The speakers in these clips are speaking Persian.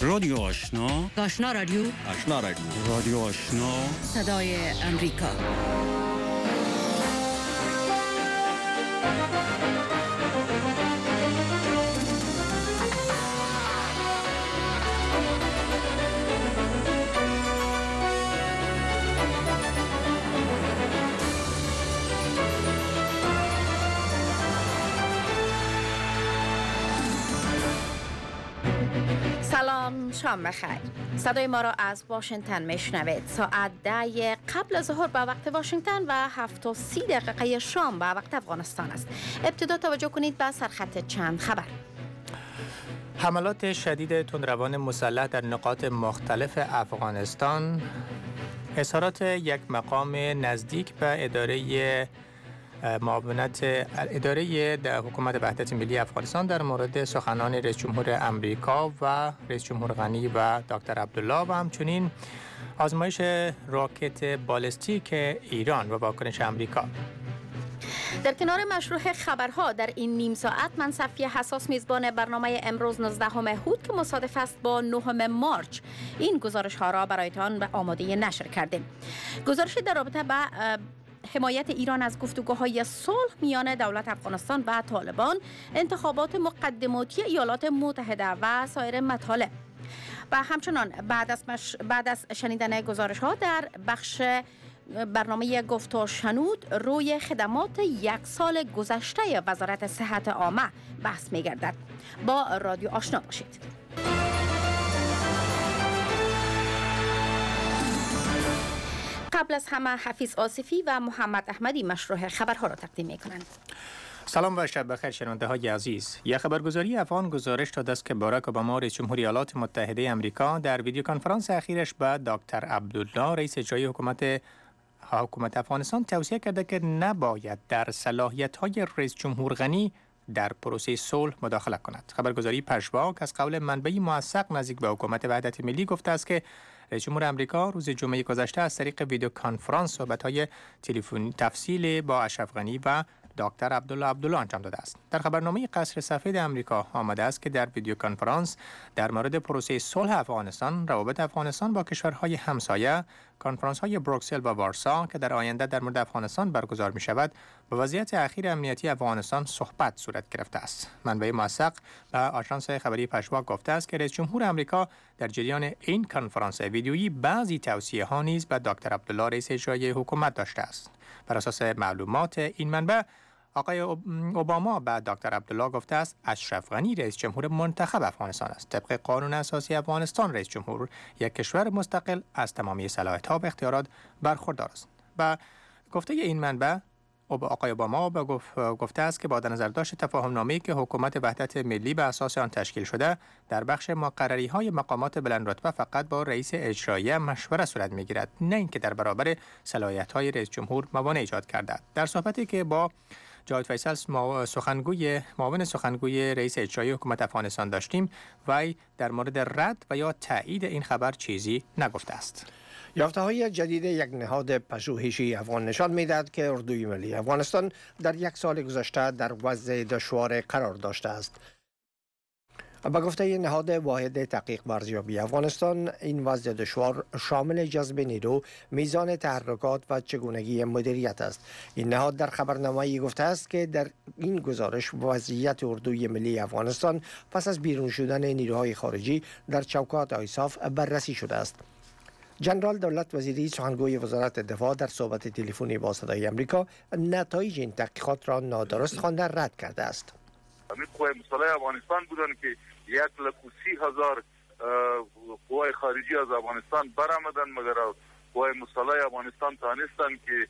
رادیو آشنا، آشنا رادیو، آشنا رادیو، رادیو آشنا، صدای امریکا. سلام، شام بخیر. صدای ما را از واشنگتن میشنوید. ساعت 10 قبل از ظهر به وقت واشنگتن و 7:30 شام به وقت افغانستان است. ابتدا توجه کنید به سرخط چند خبر. حملات شدید تندروان مسلح در نقاط مختلف افغانستان، اظهارات یک مقام نزدیک به اداره حکومت وحدت ملی افغانستان در مورد سخنان رئیس جمهور امریکا و رئیس جمهور غنی و دکتر عبدالله و همچنین آزمایش راکت بالستیک ایران و واکنش امریکا. در کنار مشروع خبرها در این نیم ساعت من صفیه حساس میزبان برنامه امروز 19 هود که مصادف است با 9 مارچ این گزارش ها را برایتان به آماده نشر کردیم. گزارش در رابطه با حمایت ایران از گفتگوهای صلح میان دولت افغانستان و طالبان، انتخابات مقدماتی ایالات متحده و سایر مطالب. و همچنان بعد از شنیدن گزارش ها در بخش برنامه گفت و شنود روی خدمات یک سال گذشته وزارت صحت عامه بحث می گردد. با رادیو آشنا باشید. قبل از همه حفیظ آصفی و محمد احمدی مشروع خبرها را تقدیم می کنند. سلام و شب بخیر شنونده های عزیز. یک خبرگزاری افغان گزارش داده است که باراک اوباما رئیس جمهور ایالات متحده آمریکا در ویدیو کنفرانس اخیرش با دکتر عبدالله رئیس اجرایی حکومت افغانستان توصیه کرده که نباید در صلاحیت‌های رئیس جمهور غنی در پروسه صلح مداخله کند. خبرگزاری پژواک از قول منبعی موثق نزدیک به حکومت وحدت ملی گفته است که رئیس جمهور آمریکا روز جمعه گذشته از طریق ویدیو کنفرانس صحبت‌های تلفنی تفصیلی با اشرف غنی و دکتر عبدالله انجام داده است. در خبرنامه قصر سفید آمریکا آمده است که در ویدیو کنفرانس در مورد پروسه صلح افغانستان، روابط افغانستان با کشورهای همسایه، کنفرانس‌های بروکسل و وارسا که در آینده در مورد افغانستان برگزار می شود، با وضعیت اخیر امنیتی افغانستان صحبت صورت گرفته است. منبع موثق به آژانس خبری پژواک گفته است که رئیس جمهور آمریکا در جریان این کنفرانس ویدیویی بعضی توصیه‌ها نیز به دکتر عبدالله رئیس اجرایی حکومت داشته است. بر اساس معلومات این منبع، آقای اوباما به دکتر عبدالله گفته است اشرف غنی رئیس جمهور منتخب افغانستان است. طبق قانون اساسی افغانستان رئیس جمهور یک کشور مستقل از تمامی صلاحیت‌ها و اختیارات برخوردار است. و گفته این منبع، آقای اوباما گفته است که با در نظر داشت تفاهم‌نامه‌ای که حکومت وحدت ملی به اساس آن تشکیل شده، در بخش مقرری‌های مقامات بلند رتبه فقط با رئیس اجرایی مشوره صورت می‌گیرد، نه اینکه در برابر صلاحیت‌های رئیس جمهور موانع ایجاد کرده. در صحبتی که با جاوید فیصل معاون سخنگوی رئیس اجرایی حکومت افغانستان داشتیم، وی در مورد رد و یا تایید این خبر چیزی نگفته است. یافته‌های جدید یک نهاد پژوهشی افغان نشان می‌دهد که اردوی ملی افغانستان در یک سال گذشته در وضع دشوار قرار داشته است. با گفته نهاد واحد تحقیق و ارزیابی افغانستان، این وضع دشوار شامل جذب نیرو، میزان تحرکات و چگونگی مدیریت است. این نهاد در خبرنامه‌ای گفته است که در این گزارش وضعیت اردوی ملی افغانستان پس از بیرون شدن نیروهای خارجی در چوکات آیساف بررسی شده است. جنرال دولت وزیری سخنگوی وزارت دفاع در صحبت تلفنی با صدای آمریکا نتایج این تحقیقات را نادرست خوانده رد کرده است. همین قوای مسلح افغانستان بودن که 130,000 قوای خارجی از افغانستان برآمدن، مگر قوای مسلح افغانستان توانستند که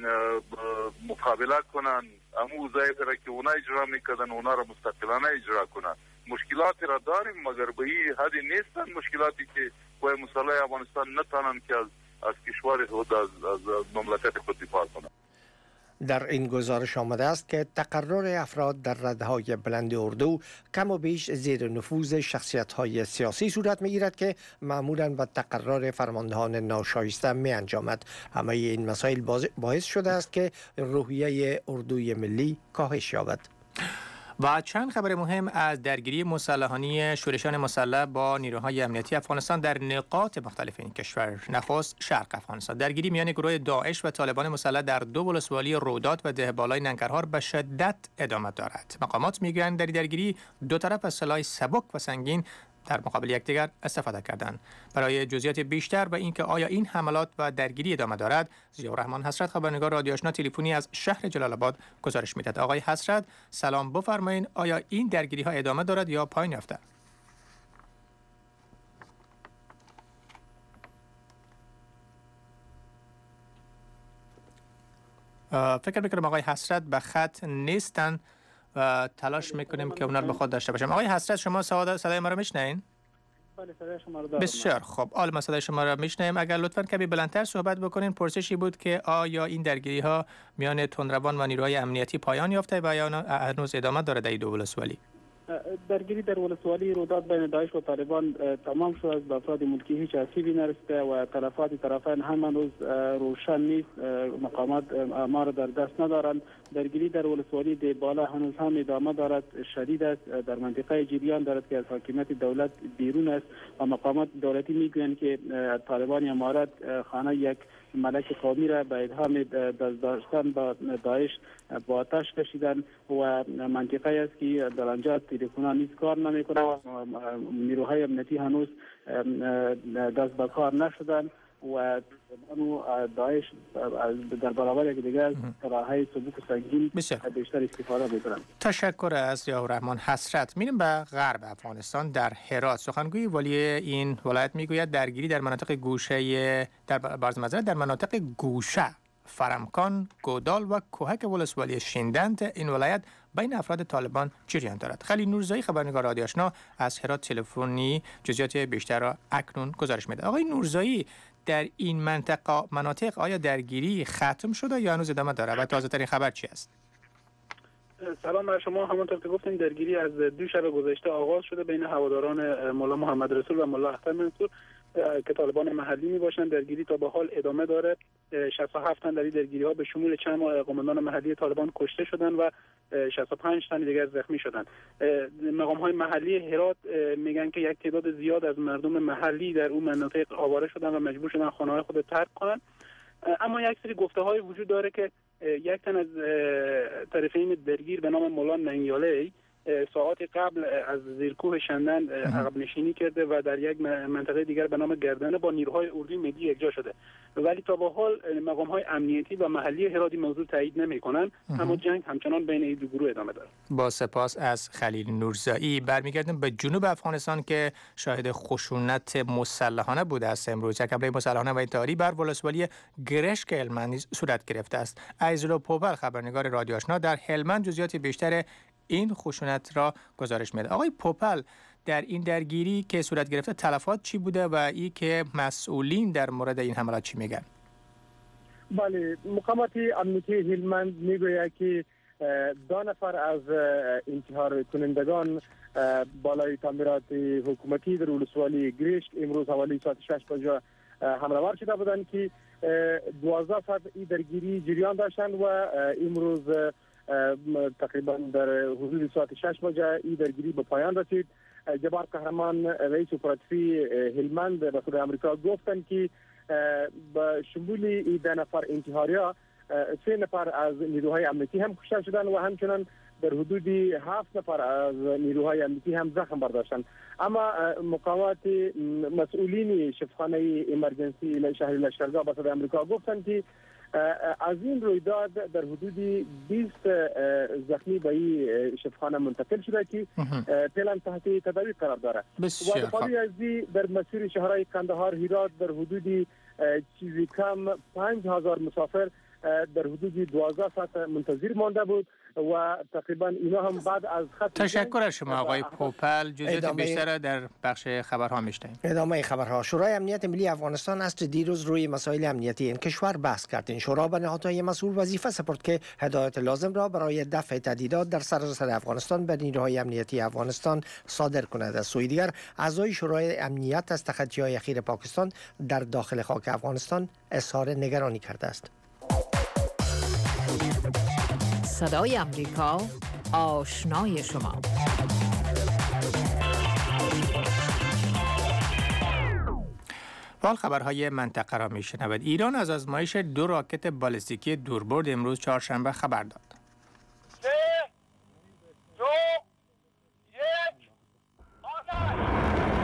مقابله کنن امو وظایف را که اونا اجرا میکردن اونا را مستقلانه اجرا کنن. مشکلات را داریم مگر به این حد نیستن مشکلاتی که قوای مسلح افغانستان نتوانند که از کشور خود از مملکت خود دفاع کنند. در این گزارش آمده است که تقرر افراد در رده‌های بلند اردو کم و بیش زیر نفوذ شخصیت‌های سیاسی صورت می‌گیرد که معمولاً با تقرر فرماندهان ناشایسته می‌انجامد. همه این مسائل باعث شده است که روحیه اردوی ملی کاهش یابد. و چند خبر مهم از درگیری مسلحانه شورشیان مسلح با نیروهای امنیتی افغانستان در نقاط مختلف این کشور. نخست شرق افغانستان. درگیری میان گروه داعش و طالبان مسلح در دو ولسوالی رودات و دهبالای ننگرهار به شدت ادامه دارد. مقامات میگویند در درگیری دو طرف از سلاح سبک و سنگین در مقابل یکدیگر استفاده کردند. برای جزئیات بیشتر و اینکه آیا این حملات و درگیری ادامه دارد، ضیاءالرحمن حسرت خبرنگار رادیو آشنا تلفنی از شهر جلال آباد گزارش میدهد. آقای حسرت سلام، بفرمایید آیا این درگیری ها ادامه دارد یا پایان یافته؟ فکر میکنم آقای حسرت به خط نیستن و تلاش میکنیم که اونا رو به خود داشته باشم. آقای حسرت شما صدای ما رو میشنین؟ بله صدای شما رو دارم. بسیار خوب. ما صدای شما رو میشنیم. اگر لطفاً کمی بلندتر صحبت بکنین. پرسشی بود که آیا این درگیری ها میان تندروان و نیروهای امنیتی پایان یافته و یا هنوز ادامه داره در دو ولسوالی؟ درگیری در ولسوالی رودات بین داعش و طالبان تمام شد. از افراد ملکی هیچ آسیبی نرسیده و طرفین هم هنوز روشن نیست. مقامات ما را در دست ندارند. درگیری در ولسوالی دیبالا هنوز هم ادامه دارد، شدید است. در منطقه جریان دارد که از حاکمیت دولت بیرون است و مقامات دولتی میگویند که طالبان امارات خانه یک ملک قومی را به اتهام دست داشتن با داعش با آتش کشیدن و منطقه است که در آنجا تلفن‌ها نیز کار نمی‌کنه و نیروهای امنیتی هنوز دست به کار نشدن و داعش در برابر یکدیگر سلاح‌های سبک و سنگین بیشتر استفاده می‌کنند. تشکر از ضیاءالرحمن حسرت. میریم به غرب افغانستان. در هرات سخنگوی والی این ولایت میگوید درگیری در مناطق گوشه در مناطق گوشه فرمکان، گودال و کوهک ولسوالی شیندند این ولایت بین افراد طالبان جریان دارد. خلیل نورزایی خبرنگار رادیو آشنا از هرات تلفنی جزئیات بیشتر را اکنون گزارش میده. آقای نورزایی، در این مناطق آیا درگیری ختم شده یا هنوز ادامه داره و تازه ترین خبر چی است؟ سلام بر شما. همونطور که گفتین درگیری از دو شب گذشته آغاز شده بین هواداران مولا محمد رسول و مولا اختر منصور که طالبان محلی می باشند. درگیری تا به حال ادامه داره. 67 تن در این درگیری ها به شمول چند قماندان محلی طالبان کشته شدند و 65 تن دیگر زخمی شدند. مقام های محلی هرات میگن که یک تعداد زیاد از مردم محلی در اون مناطق آواره شدند و مجبور شدند خانه های خود ترک کنند. اما یک سری گفته های وجود داره که یک تن از طرفین درگیر به نام مولا ننگیاله ساعات قبل از زیرکوه شندن عقب نشینی کرده و در یک منطقه دیگر به نام گردنه با نیروهای اردوی ملی یکجا شده، ولی تا به حال مقام‌های امنیتی و محلی هرات موضوع تایید نمی‌کنند. اما جنگ همچنان بین این دو گروه ادامه دارد. با سپاس از خلیل نورزایی. برمیگردیم به جنوب افغانستان که شاهد خشونت مسلحانه بوده است. امروز یک حمله مسلحانه و انتحاری بر ولسوالی گرشک هلمند صورت گرفته است. ایزلو پوپل خبرنگار رادیو آشنا در هلمند جزئیات بیشتر این خشونت را گزارش میده. آقای پوپل، در این درگیری که صورت گرفته تلفات چی بوده و ای که مسئولین در مورد این حملات چی میگن؟ بله، مقامات امنیتی هلمند میگوید که 2 نفر از انتحار کنندگان بالای تعمیرات حکومتی در ولسوالی گرشک امروز حوالی ساعت 6 بجه حمله ور شده بودند که 12 ساعت این درگیری جریان داشتند و امروز تقریبا در حدود ساعت 6 بجه این درگیری به پایان رسید. جبار قهرمان رئیس اپراتیوی هلمند به خود امریکا گفتند که به شمول این 2 نفر انتحاری‌ها 3 نفر از نیروهای امنیتی هم کشته شدند و همچنان در حدود 7 نفر از نیروهای امنیتی هم زخم برداشتند. اما مقامات مسئولین شفاخانه امرجنسی شهر لشکرگاه به خود امریکا گفتند که از این رویداد در حدود 20 زخمی به این شفاخانه منتقل شده که فعلا تحت تداوی قرار داره. و خالی از در مسیر شهرهای قندهار هرات در حدود چیزی کم 5000 مسافر در حدود 12 ساعت منتظر مانده بود و تقریبا اینا هم بعد از خط. تشکر از شما آقای پوپل. جزئیات بیشتر در بخش خبرها میشنویم. ادامه خبرها. شورای امنیت ملی افغانستان است دیروز روی مسائل امنیتی این کشور بحث کرد. این شورا به نهادهای مسئول وظیفه سپرد که هدایت لازم را برای دفع تهدیدات در سراسر افغانستان به نیروهای امنیتی افغانستان صادر کند. از سوی دیگر اعضای شورای امنیت از تخطی‌های اخیر پاکستان در داخل خاک افغانستان اظهار نگرانی کرده است. صدای امریکا آشنای شما. حال خبرهای منطقه را میشنوید. ایران از آزمایش 2 راکت بالستیکی دوربرد امروز چهارشنبه خبر داد. 3 2 1 آتش!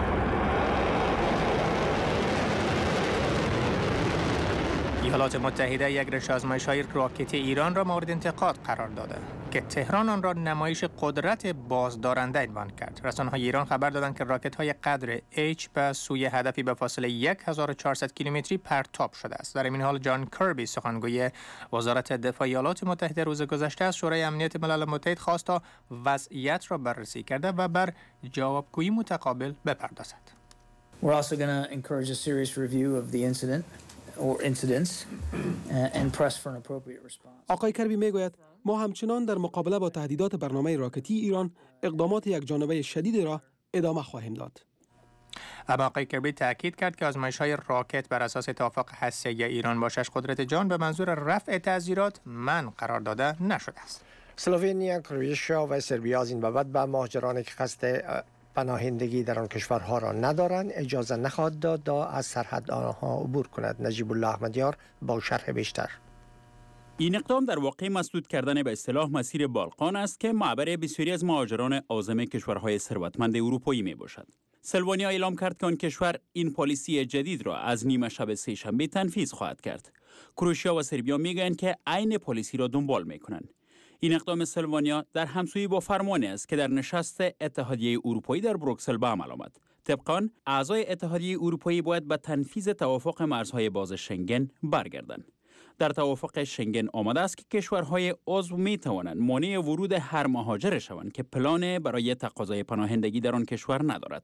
ایالات متحده یک رشته آزمایش‌های راکتی ایران را مورد انتقاد قرار داده که تهران آن را نمایش قدرت بازدارنده عنوان کرد. رسانه‌های ایران خبر دادند که راکت‌های قدر H به سوی هدفی به فاصله 1400 کیلومتری پرتاب شده است. در این حال جان کربی سخنگوی وزارت دفاع ایالات متحده روز گذشته از شورای امنیت ملل متحد خواست تا وضعیت را بررسی کرده و بر جوابگویی متقابل بپردازد. We're also going to encourage a serious review of the incident or incidents and press for an appropriate response. آقای کربی میگوید ما همچنان در مقابله با تهدیدات برنامه راکتی ایران اقدامات یکجانبه شدید را ادامه خواهیم داد. اما آقای کربی تاکید کرد که آزمایش‌های راکت بر اساس توافق هسته‌ای ایران با 6 قدرت جهان به منظور رفع تعزیرات منع قرار داده نشده است. اسلوونیا، کرواتیا و سربیا از این بابت به مهاجرانی که قصد پناهندگی در آن کشورها را ندارند اجازه نخواهد داد تا از سرحد آنها عبور کند. نجیب الله احمدیار با شرح بیشتر. این اقدام در واقع مسدود کردن به اصطلاح مسیر بالقان است که معبر بسیاری از مهاجران عازم کشورهای ثروتمند اروپایی می باشد. اسلوونیا اعلام کرد که آن کشور این پالیسی جدید را از نیمه شب سه‌شنبه تنفیذ خواهد کرد. کرواتیا و سربیا میگویند که عین پالیسی را دنبال میکنند. این اقدام اسلوونیا در همسویی با فرمانی است که در نشست اتحادیه اروپایی در بروکسل به عمل آمد. طبق آن اعضای اتحادیه اروپایی باید به تنفیذ توافق مرزهای باز شنگن برگردند. در توافق شنگن آمده است که کشورهای عضو می توانند مانع ورود هر مهاجر شوند که پلان برای تقاضای پناهندگی در آن کشور ندارد.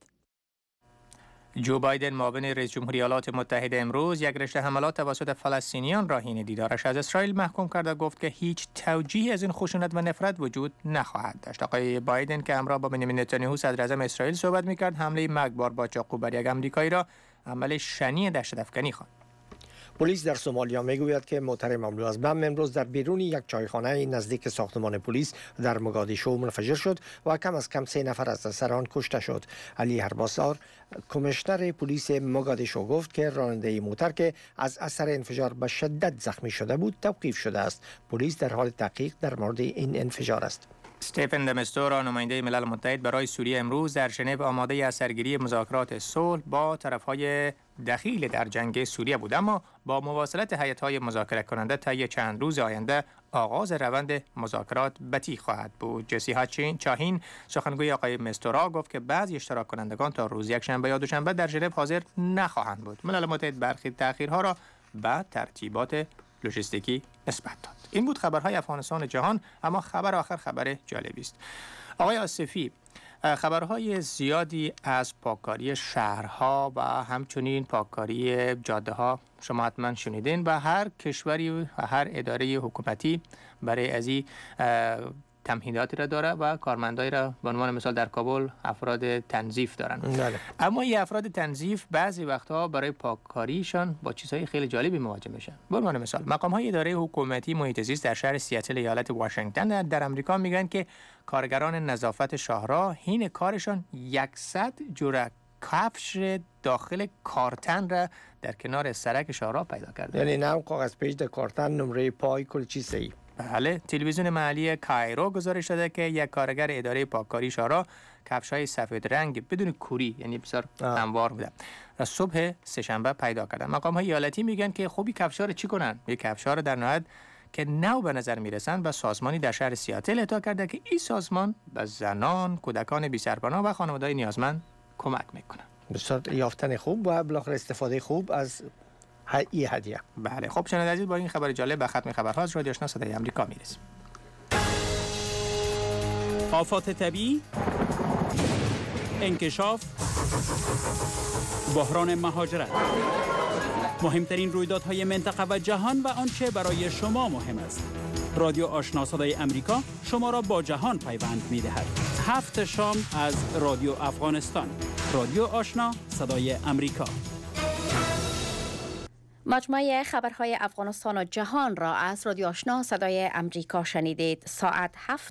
جو بایدن معاون رئیس جمهوری ایالات متحده امروز یک رشته حملات توسط فلسطینیان را حین دیدارش از اسرائیل محکوم کرد و گفت که هیچ توجیهی از این خشونت و نفرت وجود نخواهد داشت. آقای بایدن که همراه با بنیامین نتانیاهو صدر اعظم اسرائیل صحبت می‌کرد، حمله مرگبار با چاقو بر یک آمریکایی را عمل شنیع دهشت‌افکنی خواند. پلیس در سومالیا میگوید که موتر مملو از بم امروز در بیرون یک چایخانه نزدیک ساختمان پلیس در موگادیشو منفجر شد و کم از کم 3 نفر از اثر آن کشته شد. علی هرباسار کمیشنر پلیس موگادیشو گفت که راننده موتر که از اثر انفجار به شدت زخمی شده بود توقیف شده است. پلیس در حال تحقیق در مورد این انفجار است. استفن د مستورا نماینده ملل متحد برای سوریه امروز در ژنو آماده از سرگیری مذاکرات صلح با طرف‌های دخیل در جنگ سوریه بود، اما با مواصلت هیئت‌های مذاکره کننده طی چند روز آینده آغاز روند مذاکرات بطیء خواهد بود. جسی چاهین سخنگوی آقای مستورا گفت که بعضی اشتراک کنندگان تا روز یکشنبه یا دوشنبه در ژنو حاضر نخواهند بود. ملل متحد برخی تأخیرها را به ترتیبات لوجستیکی نسبت داد. این بود خبرهای افغانستان جهان، اما خبر آخر خبر جالبی است. آقای آصفی، خبرهای زیادی از پاککاری شهرها و همچنین پاککاری جاده ها شما حتما شنیدین و هر کشوری و هر اداره حکومتی برای ازی تمهیداتی را داره و کارمندایی را به عنوان مثال در کابل افراد تنظیف دارن. اما این افراد تنظیف بعضی وقتها برای پاککاریشان با چیزهای خیلی جالبی مواجه میشن. به عنوان مثال مقام‌های اداره حکومتی محیط زیست در شهر سیاتل ایالت واشنگتن در آمریکا میگن که کارگران نظافت شاهراه حین کارشان 100 جوره کفش داخل کارتن را در کنار سرک شاهراه پیدا کرده. یعنی نه کاغذ پیچ در کارتن، نمره پای، کل چیز صحیح. بله، تلویزیون محلی کایرو گزارش داده که یک کارگر اداره پاککاری شاهراه کفش‌های سفید رنگ بدون کوری، یعنی بسیار هموار بوده، و صبح سه‌شنبه پیدا کردن. مقام‌های ایالتی میگن که خوبی کفش‌ها رو چی کنن؟ یک کفش‌ها رو در نهایت که نو به نظر میرسن به سازمانی در شهر سیاتل اهدا کرده که این سازمان به زنان، کودکان بی‌سرپناه و خانواده‌های نیازمند کمک میکنه. بسیار یافتن خوب و بالاخره استفاده خوب از این هدیه. بله، خب شنوندگان عزیز، با این خبر جالب به ختم خبرها از رادیو آشنا صدای آمریکا میرسیم. آفات طبیعی، انکشاف، بحران مهاجرت، مهمترین رویدادهای منطقه و جهان و آنچه برای شما مهم است. رادیو آشنا صدای آمریکا شما را با جهان پیوند می‌دهد. 7 شام از رادیو افغانستان. رادیو آشنا صدای آمریکا. مجموعه خبرهای افغانستان و جهان را از رادیو آشنا صدای امریکا شنیدید. ساعت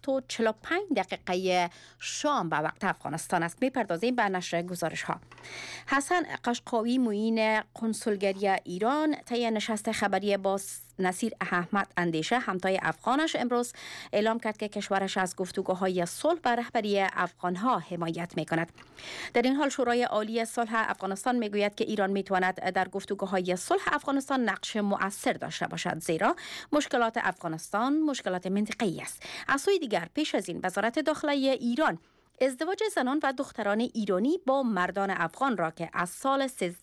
7:45 شام به وقت افغانستان است. می‌پردازیم به نشر گزارش ها. حسن قشقاوی معین کنسولگری ایران طی نشست خبری با نصیر احمد اندیشه همتای افغانش امروز اعلام کرد که کشورش از گفتگوهای صلح به رهبری افغانها حمایت می‌کند. در این حال شورای عالی صلح افغانستان میگوید که ایران میتواند در گفتگوهای صلح افغانستان نقش مؤثر داشته باشد، زیرا مشکلات افغانستان مشکلات منطقه‌ای است. از سوی دیگر پیش از این وزارت داخله ایران ازدواج زنان و دختران ایرانی با مردان افغان را که از سال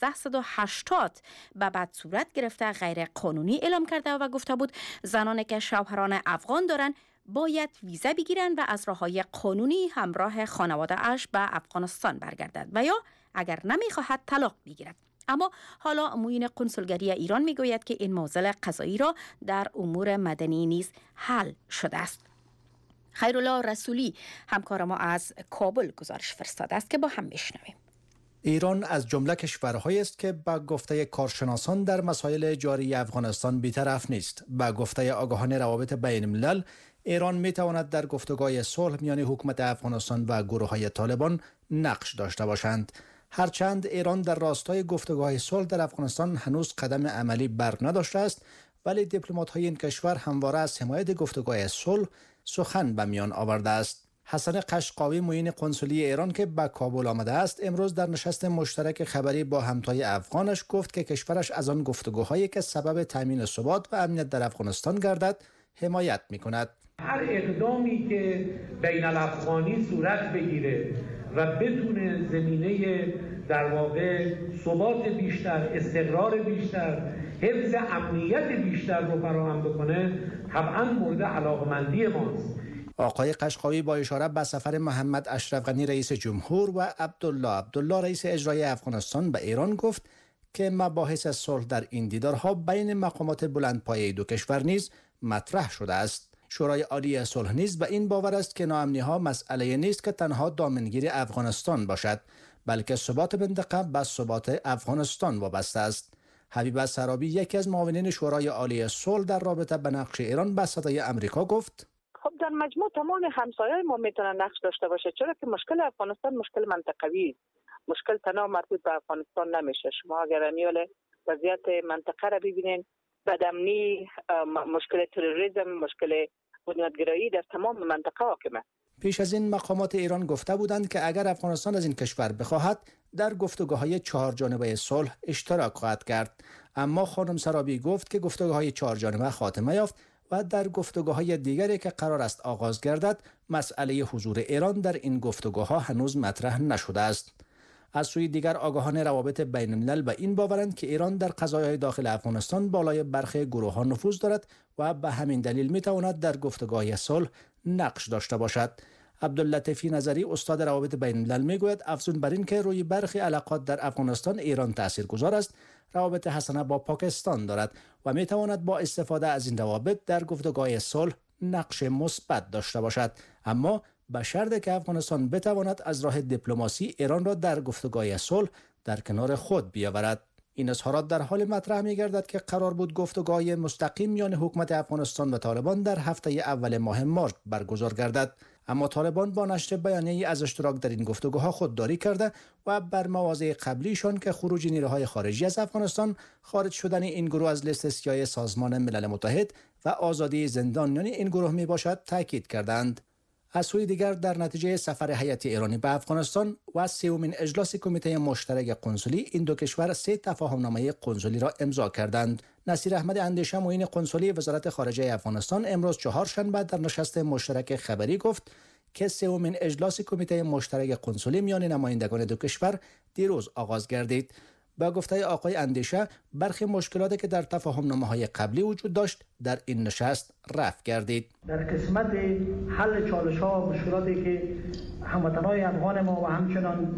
1380 به بعد صورت گرفته غیر قانونی اعلام کرده و گفته بود زنانی که شوهران افغان دارند باید ویزا بگیرند و از راه‌های قانونی همراه خانواده اش به افغانستان برگردد و یا اگر نمی‌خواهد طلاق بگیرد. اما حالا معین کنسولگری ایران میگوید که این معضل قضایی را در امور مدنی نیز حل شده است. خیرالله رسولی همکار ما از کابل گزارش فرستاده است که با هم بشنویم. ایران از جمله کشورهایی است که به گفته کارشناسان در مسائل جاری افغانستان بی‌طرف نیست. به گفته آگاهان روابط بین الملل، ایران میتواند در گفتگوهای صلح میان حکومت افغانستان و گروه‌های طالبان نقش داشته باشند. هرچند ایران در راستای گفتگوهای صلح در افغانستان هنوز قدم عملی بر نداشته است، ولی دیپلمات‌های این کشور همواره از حمایت گفتگوهای صلح سخن به میان آورده است. حسن قشقاوی معین قنصلی ایران که به کابل آمده است امروز در نشست مشترک خبری با همتای افغانش گفت که کشورش از آن گفتگوهایی که سبب تامین ثبات و امنیت در افغانستان گردد حمایت می‌کند. هر اقدامی که بین الافغانی صورت بگیره و بتونه زمینه در واقع ثبات بیشتر، استقرار بیشتر، حفظ امنیت بیشتر رو فراهم بکنه طبعا مورد علاقمندی ماست. آقای قشقاوی با اشاره به سفر محمد اشرف غنی رئیس جمهور و عبدالله رئیس اجرایی افغانستان به ایران گفت که مباحث صلح در این دیدارها بین مقامات بلندپایه دو کشور نیز مطرح شده است. شورای عالی صلح نیز به این باور است که ناامنی‌ها مسئله نیست که تنها دامنگیری افغانستان باشد، بلکه ثبات منطقه به ثبات افغانستان وابسته است. حبیب سرابی یکی از معاونین شورای عالی صلح در رابطه به نقش ایران به صدای امریکا گفت: خب در مجموع تمام همسایه‌های ما میتونن نقش داشته باشه، چرا که مشکل افغانستان مشکل منطقوی، مشکل تنها مربوط به افغانستان نمیشه. شما اگر امیال وضعیت منطقه را ببینین، بدامنی، مشکل تروریسم، مشکل بنیادگرایی در تمام منطقه حاکمه. پیش از این مقامات ایران گفته بودند که اگر افغانستان از این کشور بخواهد در گفتگوهای 4 جانبه صلح اشتراک خواهد کرد، اما خانم سرابی گفت که گفتگوهای 4 جانبه خاتمه یافت و در گفتگوهای دیگری که قرار است آغاز گردد مسئله حضور ایران در این گفتگوها هنوز مطرح نشده است. از سوی دیگر آگاهان روابط بین الملل به این باورند که ایران در قضایای داخل افغانستان بالای برخی گروه‌ها نفوذ دارد و به همین دلیل می‌تواند در گفتگوهای صلح نقش داشته باشد. عبداللطیف نظری استاد روابط بین الملل میگوید افزون بر این که روی برخی علاقات در افغانستان ایران تاثیرگذار است، روابط حسنه با پاکستان دارد و می‌تواند با استفاده از این روابط در گفتگوهای صلح نقش مثبت داشته باشد، اما به شرطی که افغانستان بتواند از راه دیپلماسی ایران را در گفتگوهای صلح در کنار خود بیاورد. این اظهارات در حال مطرح می‌گردد که قرار بود گفتگوهای مستقیم میان حکومت افغانستان و طالبان در هفته اول ماه مارس برگزار گردد، اما طالبان با نشر بیانیه‌ای از اشتراک در این گفتگوها خودداری کرده و بر مواضع قبلیشان که خروج نیروهای خارجی از افغانستان، خارج شدن این گروه از لیست سیاه سازمان ملل متحد و آزادی زندانیان این گروه میباشد تاکید کردند. از سوی دیگر در نتیجه سفر هیئت ایرانی به افغانستان و 3مین اجلاس کمیته مشترک قنصلی این دو کشور 3 تفاهمنامه قنصلی را امضا کردند. نصیر احمد اندیشه معین قنصلی وزارت خارجه افغانستان امروز چهارشنبه در نشست مشترک خبری گفت که 3مین اجلاس کمیته مشترک قنصلی میان نمایندگان دو کشور دیروز آغاز گردید. با گفته آقای اندیشه برخی مشکلاتی که در تفاهمنامه‌های قبلی وجود داشت در این نشست رفع گردید. در قسمت حل چالش‌ها و مشکلاتی که هموطنان افغان ما و همچنان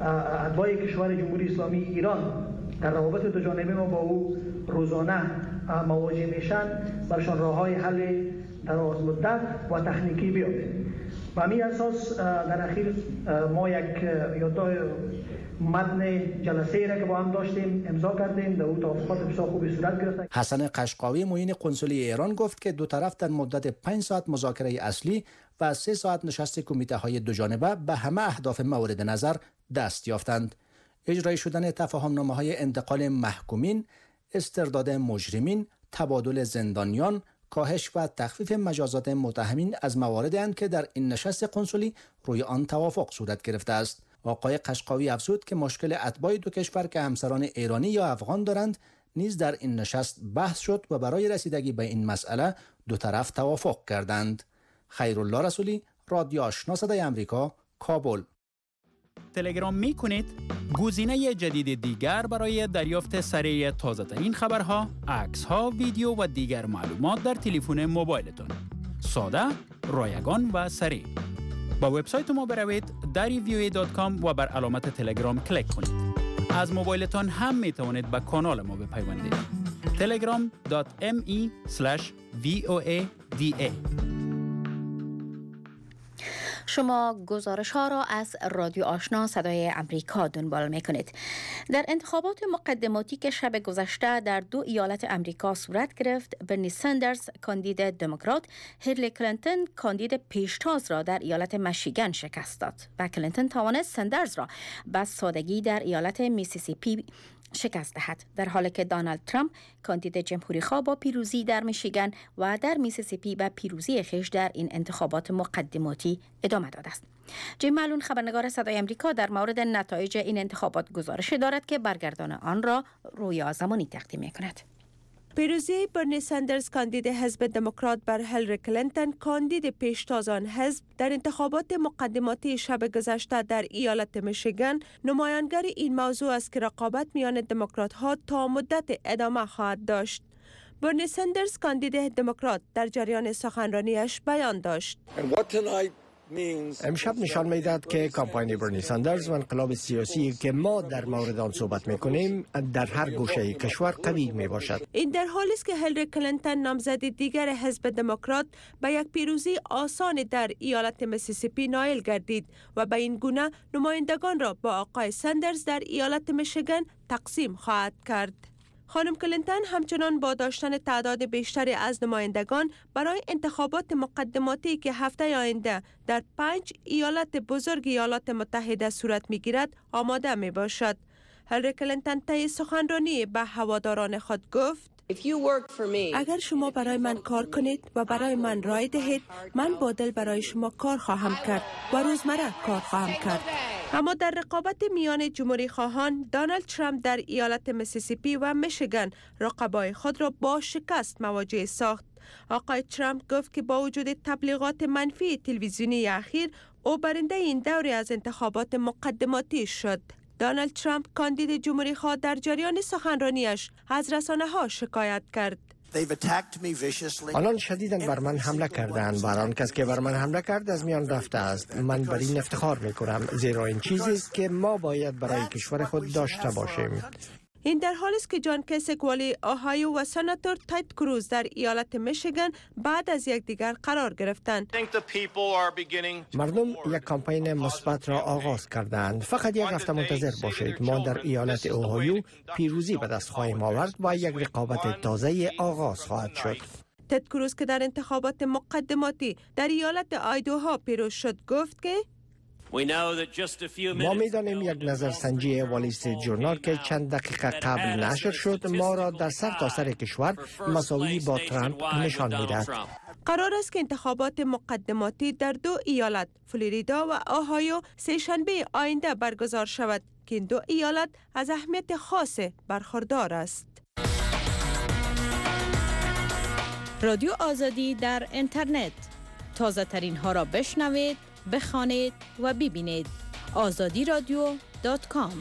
اتباع کشور جمهوری اسلامی ایران در روابط دو جانبه ما با او روزانه مواجه میشن، برشان راه‌های حل دراز مدت و تکنیکی بیابیم. و همین اساس در اخیر ما یک یادداشت متن جلسه را که با هم داشتیم امضا کردیم، در اون توافقات بسیار خوبی صورت گرفت. حسن قشقاوی معین قنصلی ایران گفت که دو طرف در مدت 5 ساعت مذاکره اصلی و 3 ساعت نشست کمیته های دو جانبه به همه اهداف مورد نظر دست یافتند. اجرای شدن تفاهم‌نامه های انتقال محکومین، استرداد مجرمین، تبادل زندانیان، کاهش و تخفیف مجازات متهمین از مواردی اند که در این نشست قنصلی روی آن توافق صورت گرفته است. آقای قشقاوی افزود که مشکل اتباع دو کشور که همسران ایرانی یا افغان دارند نیز در این نشست بحث شد و برای رسیدگی به این مسئله دو طرف توافق کردند. خیرالله رسولی، رادیو آشنا صدای آمریکا، کابل. تلگرام میکنید گزینه جدید دیگر برای دریافت سریع تازه ترین خبرها، عکس ها، ویدیو و دیگر معلومات در تلفن موبایلتان. ساده، رایگان و سریع. با وبسایت ما بروید darivoa.com و بر علامت تلگرام کلیک کنید. از موبایلتان هم می توانید به کانال ما بپیوندید. telegram.me/voada. شما گزارش ها را از رادیو آشنا صدای امریکا دنبال می کنید. در انتخابات مقدماتی که شب گذشته در 2 ایالت امریکا صورت گرفت، برنی سندرز کاندید دموکرات هیلاری کلینتون کاندید پیشتاز را در ایالت میشیگان شکست داد و کلینتون توانست سندرز را به سادگی در ایالت میسیسیپی شکست دهد، در حالی که دونالد ترامپ کاندید جمهوری‌خواه با پیروزی در میشیگان و در میسیسیپی به پیروزی خویش در این انتخابات مقدماتی ادامه داده است. جیم مالون خبرنگار صدای آمریکا در مورد نتایج این انتخابات گزارش دارد که برگردان آن را رویا زمانی تقدیم می‌کند. پیروزی برنی سندرز کاندید حزب دموکرات بر هیلاری کلینتون کاندید پیشتاز آن حزب در انتخابات مقدماتی شب گذشته در ایالت میشیگان نمایانگر این موضوع است که رقابت میان دموکرات ها تا مدت ادامه خواهد داشت. برنی سندرز کاندید دموکرات در جریان سخنرانیش بیان داشت. امشب نشان می‌دهد که کمپاین برنی ساندرز و انقلاب سیاسی که ما در مورد آن صحبت می‌کنیم در هر گوشه کشور قوی می‌باشد. این در حالی است که هیلاری کلینتون نامزد دیگر حزب دموکرات به یک پیروزی آسان در ایالت میسیسیپی نائل گردید و به این گونه نمایندگان را با آقای ساندرز در ایالت میشیگان تقسیم خواهد کرد. خانم کلینتون همچنان با داشتن تعداد بیشتری از نمایندگان برای انتخابات مقدماتی که هفته آینده در 5 ایالت بزرگ ایالات متحده صورت می‌گیرد آماده می‌باشد. هیلاری کلینتون طی سخنرانی به هواداران خود گفت: اگر شما برای من کار کنید و برای من رای دهید، من با دل برای شما کار خواهم کرد و روزمره کار خواهم کرد. اما در رقابت میان جمهوری خواهان، دونالد ترامپ در ایالت میسیسیپی و میشیگان رقبای خود را با شکست مواجه ساخت. آقای ترامپ گفت که با وجود تبلیغات منفی تلویزیونی اخیر، او برنده این دوره از انتخابات مقدماتی شد. دونالد ترامپ کاندید جمهوری خواه در جریان سخنرانیش از رسانه‌ها شکایت کرد. آنان شدیداً بر من حمله کردند و هر کس که بر من حمله کرد از میان رفته است. من بر این افتخار می‌کنم، زیرا این چیزی است که ما باید برای کشور خود داشته باشیم. این در حالی است که جان کیسیک والی اوهایو و سناتور تد کروز در ایالت میشیگان بعد از یکدیگر قرار گرفتند. مردم یک کمپین مثبت را آغاز کردند. فقط یک هفته منتظر باشید. ما در ایالت اوهایو پیروزی به دست خواهیم آورد و یک رقابت تازه آغاز خواهد شد. تد کروز که در انتخابات مقدماتی در ایالت آیداهو پیروز شد گفت که ما می‌دانیم یک نظرسنجی وال استریت ژورنال که چند دقیقه قبل نشر شد ما را در سرتاسر کشور مساوی با ترامپ نشان می‌دهد. قرار است که انتخابات مقدماتی در 2 ایالت فلوریدا و اوهایو سه‌شنبه آینده برگزار شود که این 2 ایالت از اهمیت خاص برخوردار است. رادیو آزادی در اینترنت، تازه ترین ها را بشنوید، بخوانید و ببینید. azadiradio.com.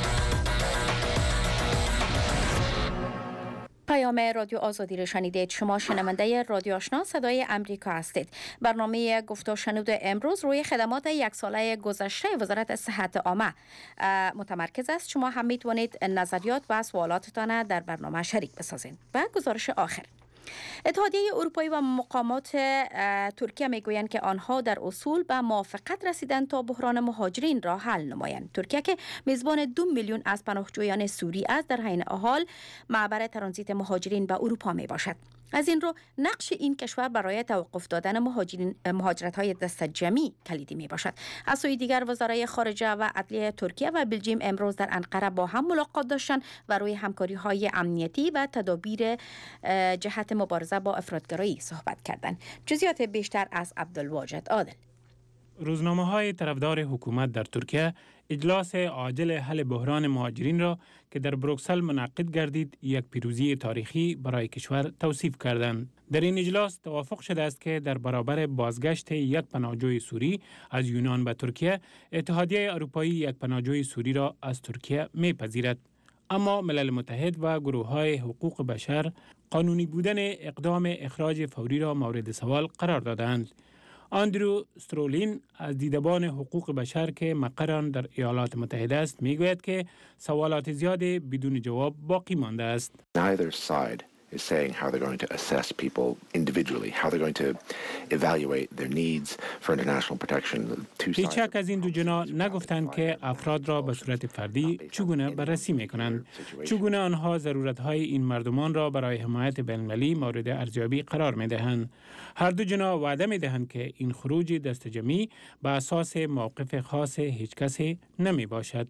پیام رادیو آزادی را شنیدید. شما شنونده رادیو آشنا صدای امریکا هستید. برنامه گفت و شنود امروز روی خدمات یک ساله گذشته وزارت صحت عامه متمرکز است. شما هم میتونید نظریات و سوالاتتان در برنامه شریک بسازید. و گزارش آخر: اتحادیه اروپایی و مقامات ترکیه میگویند که آنها در اصول به موافقت رسیدند تا بحران مهاجرین را حل نمایند. ترکیه که میزبان 2 میلیون از پناهجویان سوری است، در حین حال معبر ترانزیت مهاجرین به اروپا می باشد. از این رو نقش این کشور برای توقف دادن مهاجرت‌های دست جمعی کلیدی می باشد. از سوی دیگر وزرای خارجه و عدلیه ترکیه و بلژیم امروز در انقره با هم ملاقات داشتند و روی همکاری‌های امنیتی و تدابیر جهت مبارزه با افراطگرایی صحبت کردند. جزئیات بیشتر از عبدالواجد عادل. روزنامه‌های طرفدار حکومت در ترکیه اجلاس عاجل حل بحران مهاجرین را که در بروکسل منعقد گردید یک پیروزی تاریخی برای کشور توصیف کردند. در این اجلاس توافق شده است که در برابر بازگشت یک پناهجوی سوری از یونان به ترکیه، اتحادیه اروپایی یک پناهجوی سوری را از ترکیه می‌پذیرد. اما ملل متحد و گروه‌های حقوق بشر قانونی بودن اقدام اخراج فوری را مورد سوال قرار دادند. آندرو استرولین از دیدبان حقوق بشر که مقر آن در ایالات متحده است میگوید که سوالات زیاد بدون جواب باقی مانده است. Neither side is saying how they're going to assess people individually, how they're going to evaluate their needs for international protection. هیچ یک از این دو جنا نگفتند که افراد را به صورت فردی چگونه بررسی میکنند، چگونه آنها ضرورت‌های این مردمان را برای حمایت بین‌المللی مورد ارزیابی قرار میدهند. هر دو جنا وعده میدهند که این خروج دست جمعی به اساس موقف خاص هیچ کسی نمی باشد.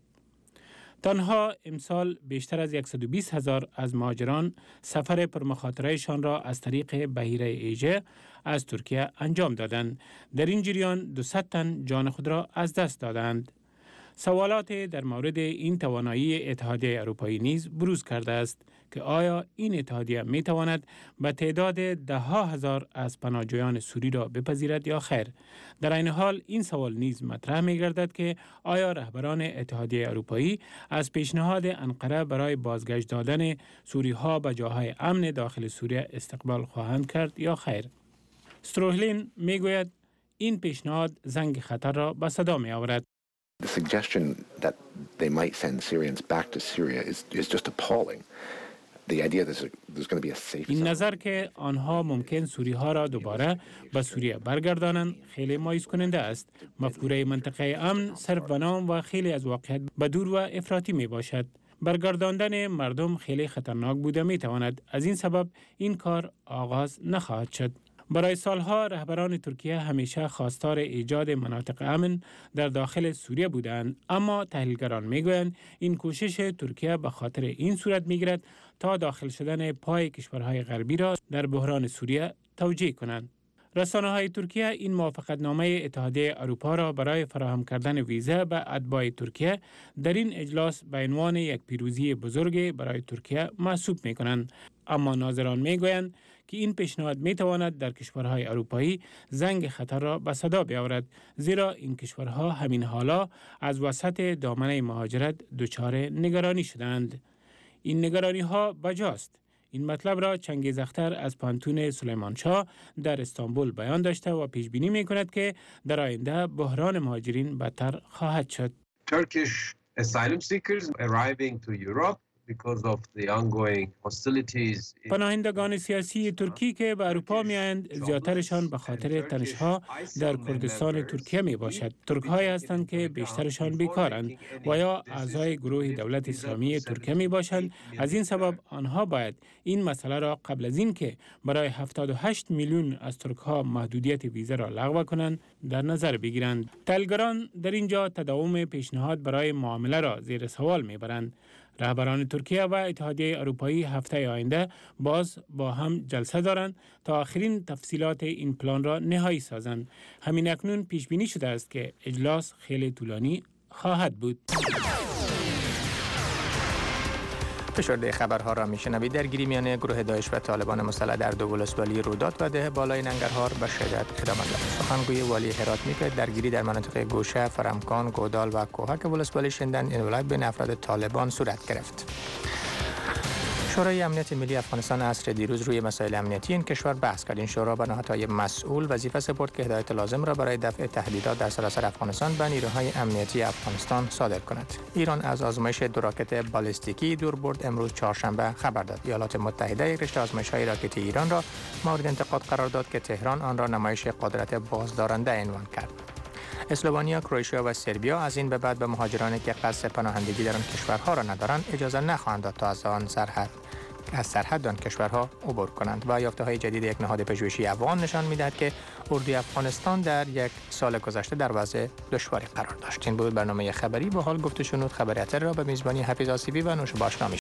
تنها امسال بیشتر از 120,000 از مهاجران سفر پرمخاطرهشان را از طریق بحیره ایجه از ترکیه انجام دادند. در این جریان 200 تن جان خود را از دست دادند. سوالات در مورد این توانایی اتحادیه اروپایی نیز بروز کرده است که آیا این اتحادیه می تواند به تعداد 10,000 از پناهجویان سوری را بپذیرد یا خیر؟ در این حال این سوال نیز مطرح می گردد که آیا رهبران اتحادیه اروپایی از پیشنهاد انقره برای بازگشت دادن سوری ها به جاهای امن داخل سوریه استقبال خواهند کرد یا خیر؟ استروهلین می گوید این پیشنهاد زنگ خطر را به صدا می آورد. The suggestion that they might send Syrians back to Syria is just appalling. The idea that there's going to be a safe این نظر که آنها ممکن سوری ها را دوباره به سوریه برگردانند خیلی مایوس کننده است. مفکوره منطقه امن صرف و نام و خیلی از واقعیت بدور و افراطی می باشد. برگرداندن مردم خیلی خطرناک بوده می تواند. از این سبب این کار آغاز نخواهد شد. برای سالها رهبران ترکیه همیشه خواستار ایجاد مناطق امن در داخل سوریه بودند، اما تحلیلگران میگویند این کوشش ترکیه به خاطر این صورت میگیرد تا داخل شدن پای کشورهای غربی را در بحران سوریه توجیه کنند. رسانه‌های ترکیه این موافقتنامه اتحادیه اروپا را برای فراهم کردن ویزا به اتباع ترکیه در این اجلاس به عنوان یک پیروزی بزرگ برای ترکیه محسوب می‌کنند، اما ناظران می‌گویند که این پیشنهاد می‌تواند در کشورهای اروپایی زنگ خطر را به صدا بیاورد، زیرا این کشورها همین حالا از وسط دامنه مهاجرت دچار نگرانی شدند. این نگرانی‌ها بجاست. این مطلب را چنگیز اختر از پانتون سلیمانشاه در استانبول بیان داشته و پیش بینی می‌کند که در آینده بحران مهاجرین بدتر خواهد شد. Turkish asylum seekers arriving to Europe because of the ongoing hostilities. پناهندگان سیاسی ترکی که به اروپا می‌آیند زیادترشان به خاطر تنش‌ها در کردستان ترکیه میباشد. ترک‌هایی هستند که بیشترشان بیکارند و یا اعضای گروه دولت اسلامی ترکیه میباشند. از این سبب آنها باید این مسئله را قبل از این که برای 78 میلیون از ترک‌ها محدودیت ویزا را لغو کنند در نظر بگیرند. تحلیلگران در اینجا تداوم پیشنهاد برای معامله را زیر سوال میبرند. رهبران ترکیه و اتحادیه اروپایی هفته آینده باز با هم جلسه دارند تا آخرین تفصیلات این پلان را نهایی سازند. همین اکنون پیش بینی شده است که اجلاس خیلی طولانی خواهد بود. فشرده خبرها را میشنوید. درگیری میان گروه داعش و طالبان مسلح در دو ولسوالی رودات و ده بالای ننگرهار به شدت ادامه دارد. سخنگوی والی هرات میگوید درگیری در مناطق گوشه، فرمکان، گودال و کوهک ولسوالی شندن این ولایت بین افراد طالبان صورت گرفت. شورای امنیت ملی افغانستان عصر دیروز روی مسائل امنیتی این کشور بحث کرد. این شورا به نهادهای مسئول وظیفه سپرد که هدایت لازم را برای دفع تهدیدات در سراسر افغانستان به نیروهای امنیتی افغانستان صادر کند. ایران از آزمایش دو راکت بالستیکی دور برد امروز چهارشنبه خبر داد. ایالات متحده یک رشته آزمایش‌های راکتی ایران را مورد انتقاد قرار داد که تهران آن را نمایش قدرت بازدارنده عنوان کرد. اسلوونیا، کرواتیا و سربیا از این به بعد به مهاجرانی که قصد پناهندگی در آن کشورها را ندارند اجازه نخواهند داد تا از سرحد آن کشورها عبور کنند. و یافته‌های جدید یک نهاد پژوهشی افغان نشان می‌دهد که اردوی افغانستان در یک سال گذشته در وضع دشواری قرار داشت. این بود برنامه خبری. با حال گفت و شنود خبری اتر را به میزبانی حفیظ آسیبی و نوش باشنامی